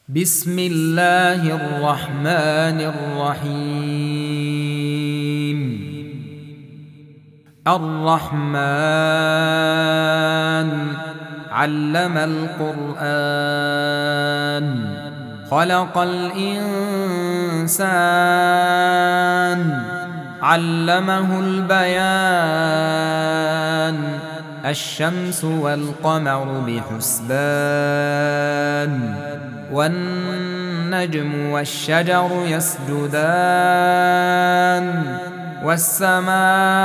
بسم الله الرحمن الرحيم. الرحمن علم القرآن خلق الإنسان علمه البيان الشمس والقمر بحسبان والنجم والشجر يسجدان والسماء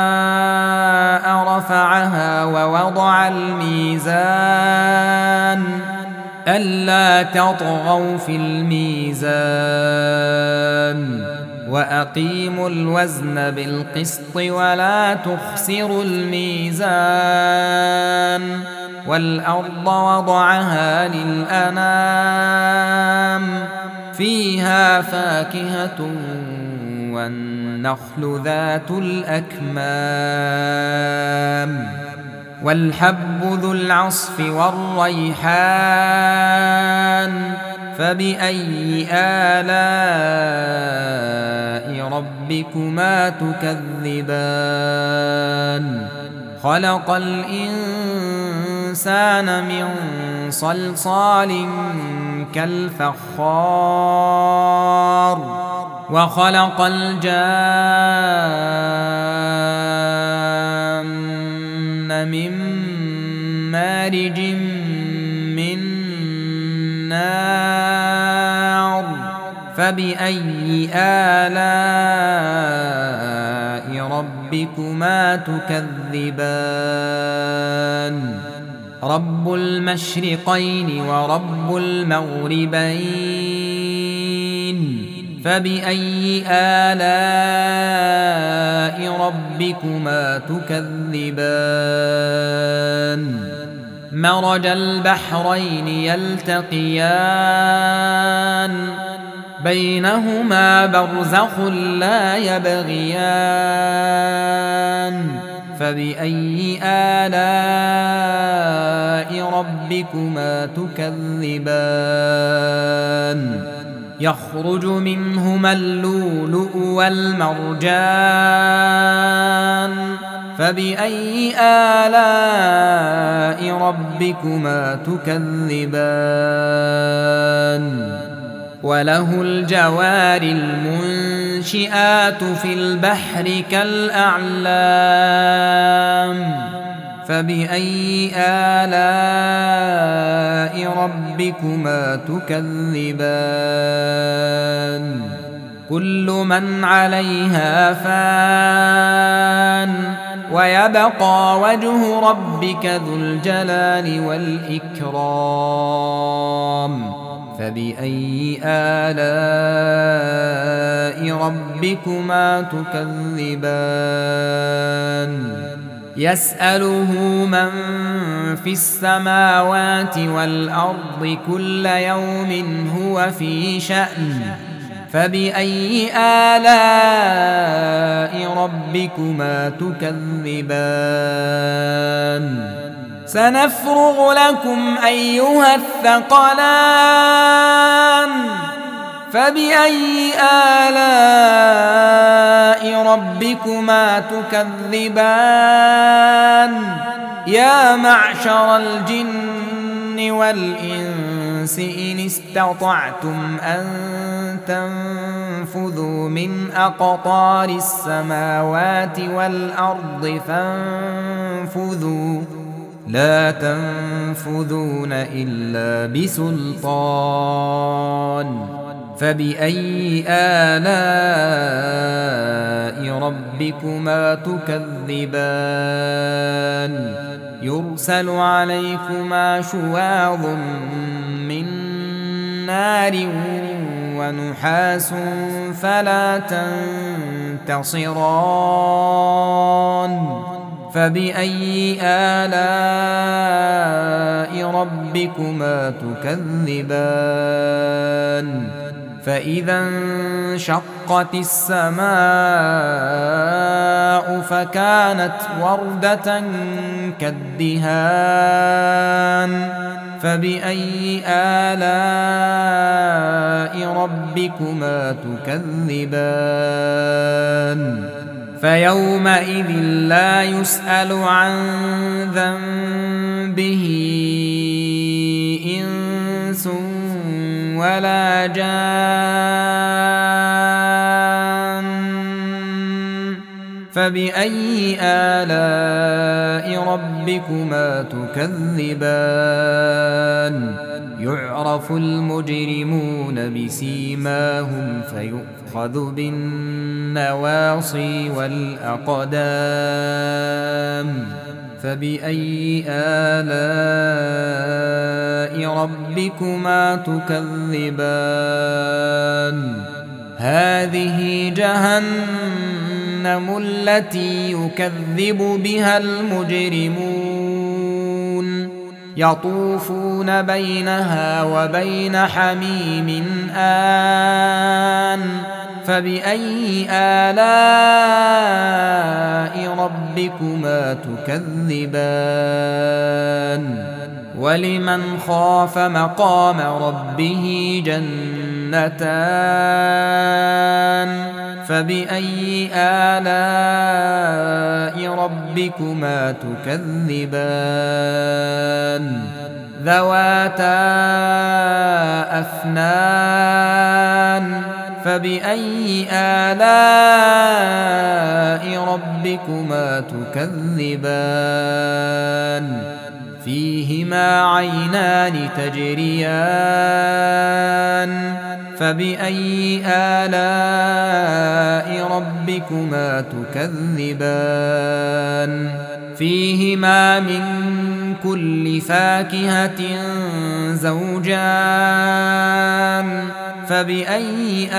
رفعها ووضع الميزان ألا تطغوا في الميزان وأقيموا الوزن بالقسط ولا تخسروا الميزان والأرض وضعها للأنام فيها فاكهة والنخل ذات الأكمام والحب ذو العصف والريحان فبأي آلاء ربكما تكذبان خلق الإنسان من صلصال كالفخار وخلق الجان من مارج من نار فبأي آلاء ربكما تكذبان رب المشرقين ورب المغربين فبأي آلاء ربكما تكذبان مرج البحرين يلتقيان بينهما برزخ لا يبغيان فبأي آلاء ربكما تكذبان يخرج منهما اللؤلؤ والمرجان فبأي آلاء ربكما تكذبان وله الجوار المنشآت في البحر كالأعلام فبأي آلاء ربكما تكذبان كل من عليها فان ويبقى وجه ربك ذو الجلال والإكرام فبأي آلاء ربكما تكذبان يسأله من في السماوات والأرض كل يوم هو في شأن فبأي آلاء ربكما تكذبان سنفرغ لكم أيها الثقلان فبأي آلاء ربكما تكذبان يا معشر الجن والإنس إن استطعتم أن تنفذوا من أقطار السماوات والأرض فانفذوا لا تنفذون إلا بسلطان فبأي آلاء ربكما تكذبان يرسل عليكما شواظ من نار ونحاس فلا تنتصران فبأي آلاء ربكما تكذبان فإذا انشقت السماء فكانت وردة كالدهان فبأي آلاء ربكما تكذبان فيومئذ لا يسأل عن ذنبه إنس ولا جان فبأي آلاء ربكما تكذبان يعرف المجرمون بسيماهم فيؤخذ بالنواصي والأقدام فبأي آلاء ربكما تكذبان هذه جهنم التي يكذب بها المجرمون يطوفون بينها وبين حميم آن فبأي آلاء ربكما تكذبان ولمن خاف مقام ربه جنتان فبأي آلاء ربكما تكذبان ذواتا أفنان فبأي آلاء ربكما تكذبان فيهما عينان تجريان فبأي آلاء ربكما تكذبان فيهما من كل فاكهة زوجان فبأي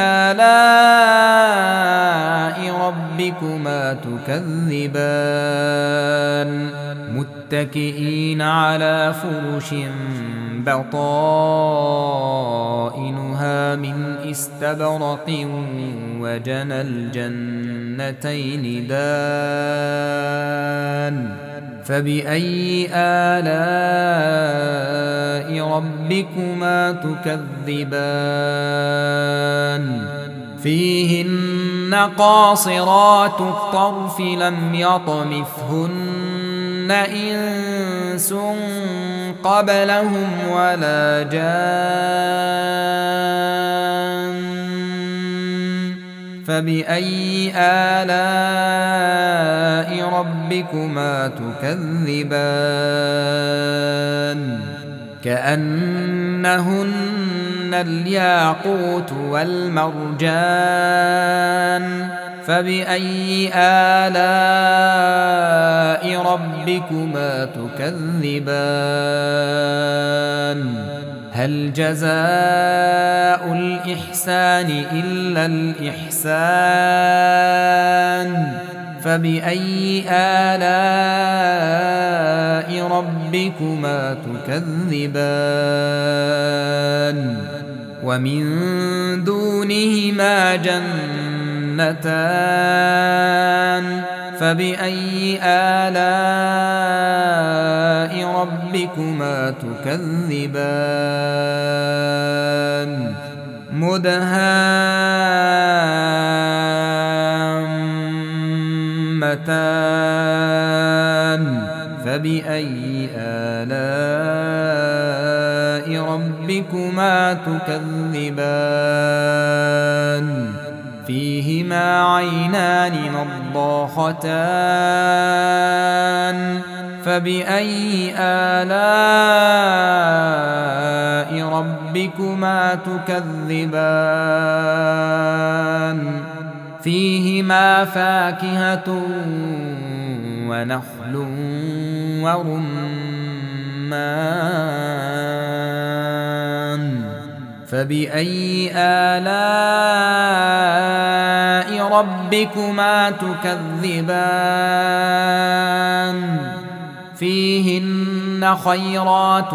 آلاء ربكما تكذبان متكئين على فرش بطائنها من استبرق وجنى الجنتين دان فبأي آلاء ربكما تكذبان فيهن قاصرات الطرف لم يطمثهن إنس قبلهم ولا جان فبأي آلاء ربكما تكذبان كأنهن الياقوت والمرجان فبأي آلاء ربكما تكذبان هل جزاء الإحسان إلا الإحسان فبأي آلاء ربكما تكذبان ومن دونهما جنتان فبأي آلاء ربكما تكذبان مدهامتان فبأي آلاء ربكما تكذبان فيهما عينان نضاختان فبأي آلاء ربكما تكذبان فيهما فاكهة ونخل ورمان فبأي آلاء ربكما تكذبان فيهن خيرات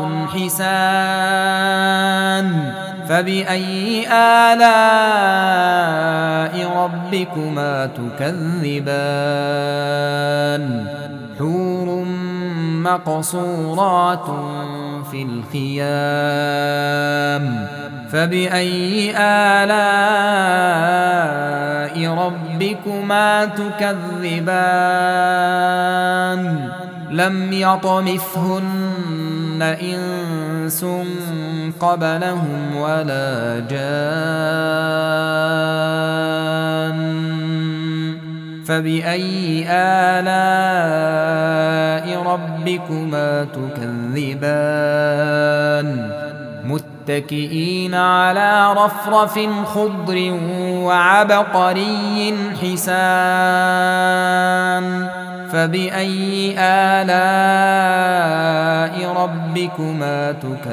حسان فبأي آلاء ربكما تكذبان حور مقصورات في الخيام فبأي آلاء ربكما تكذبان لم يطمثهن إنس قبلهم ولا جان فبأي آلاء ربكما تكذبان متكئين على رفرف خضر وعبقري حسان فبأي آلاء ربكما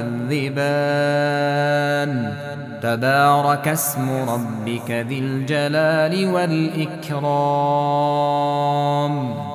تكذبان تبارك اسم ربك ذي الجلال والإكرام